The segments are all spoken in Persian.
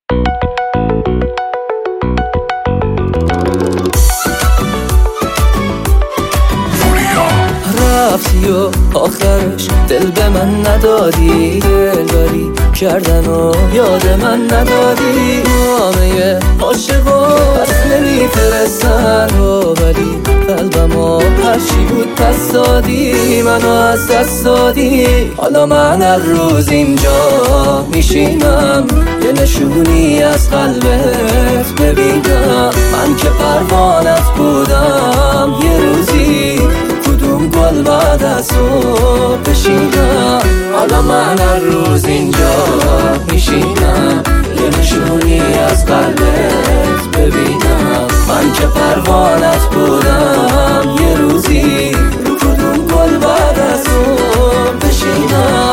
رفتی و آخرش دل به من ندادی، دلبری کردن و یاد من ندادی. نامه عاشقا پس نمیفرستن و ولی قلبم و هرچی بود پس دادی، منو از دست دادی. حالا من هر روز اینجا میشینم یه نشونی از قلبت ببینم. من که پروانت بودم یه روزی کدوم گل بعد از تو بشینم. حالا من هر روز اینجا میشینم یه نشونی از قلبت ببینم. من که پروانت بودم یه روزی کدوم گل بعد از تو بشینم.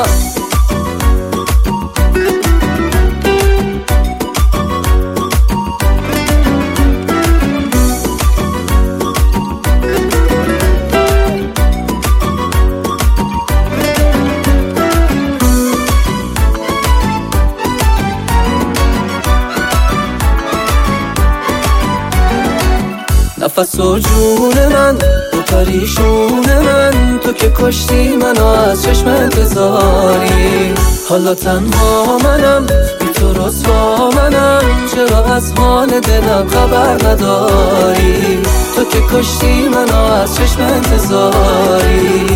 نفس و جون من تو پریشون من، تو که کشتی منو از چشمت بذاری. حالا تنها منم بی تو رسوا منم، چرا از حال دلم خبر نداری؟ تو که کشتی منو از چشمت بذاری.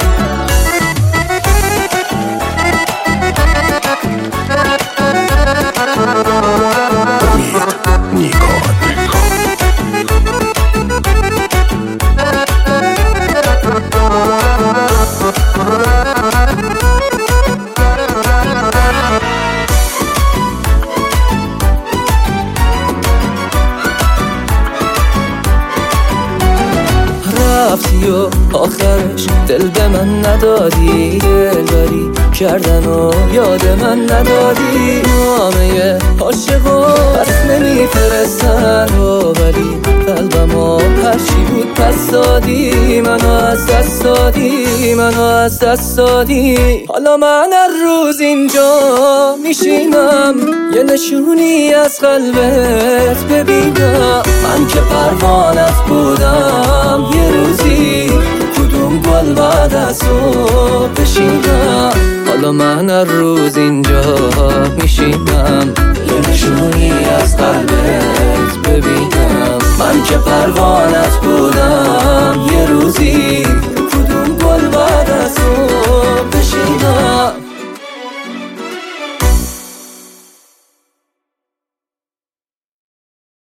رفتی و آخرش دل به من ندادی، دلبری کردن و یاد من ندادی. نامه عاشقا پس نمیفرستن و ولی قلبم و هرچی بود پس دادی، منو از دست دادی، منو از دست دادی. حالا من هر روز اینجا میشینم یه نشونی از قلبت ببینم. من که پروانت بودم یه روزی کدوم گل بعد از تو بشینم. حالا من هر روز اینجا میشینم یه نشونی از قلبت ببینم. من که پروانت بودم یه روزی کدوم گل بعد از تو